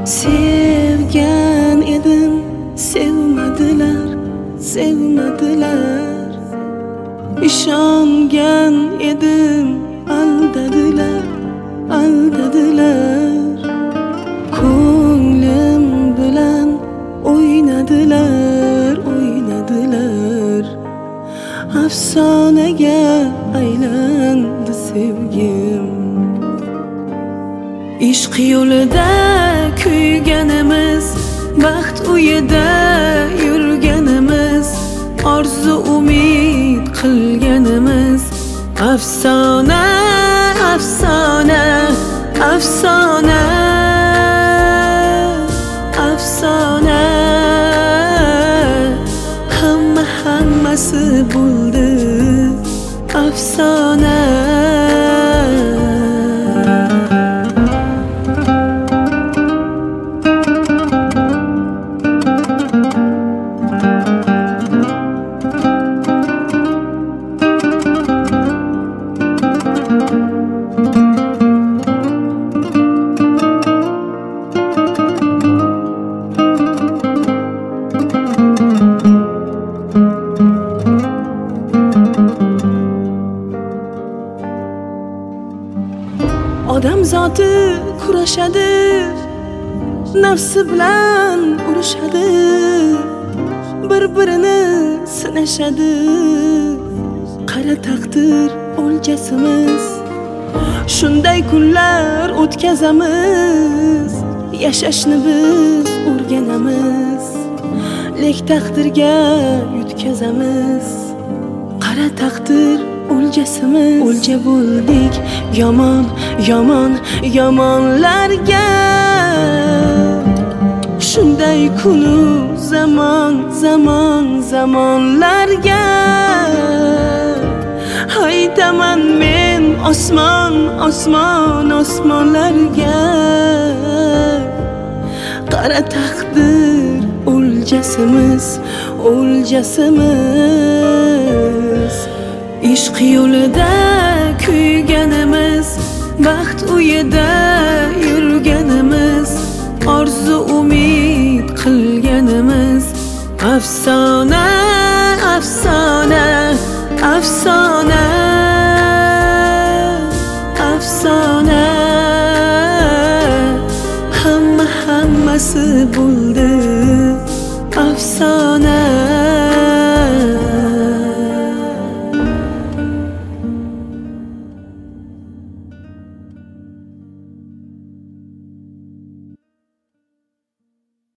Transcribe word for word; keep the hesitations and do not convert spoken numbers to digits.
Sevgan edim, sevmadilar, sevmadilar. İşongan edim, aldadilar, aldadilar. Ko'nglim bilan o'ynadilar, o'ynadilar. Afsonaga aylandi sevgim. Ishq yo'lida kuyganimiz, baxt uyida yurganimiz, orzu umid qilganimiz. Afsona, afsona, afsona, afsona. Hamma hammasi bo'ldi afsona. Odam zoti kurashadi, nafsi bilan urushadi, bir-birini sinashadi. Qara taqdir o'ljasimiz, shunday kunlar o'tkazamiz. Yashashni biz o'rganamiz, lek taqdirga yutkazamiz. Qara taqdir o'ljasimiz, o'lja bo'ldik yomon, yomon, yomonlarga. Shunday kunu zamon, zamon, zamonlarga. Haydaman men osmon, osmon, osmonlarga. Qara taqdir o'ljasimiz, o'ljasimiz. Ishq yo'lida kuyganimiz, baxt uyida yurganimiz, orzu umid qilganimiz. Afsona, afsona, afsona.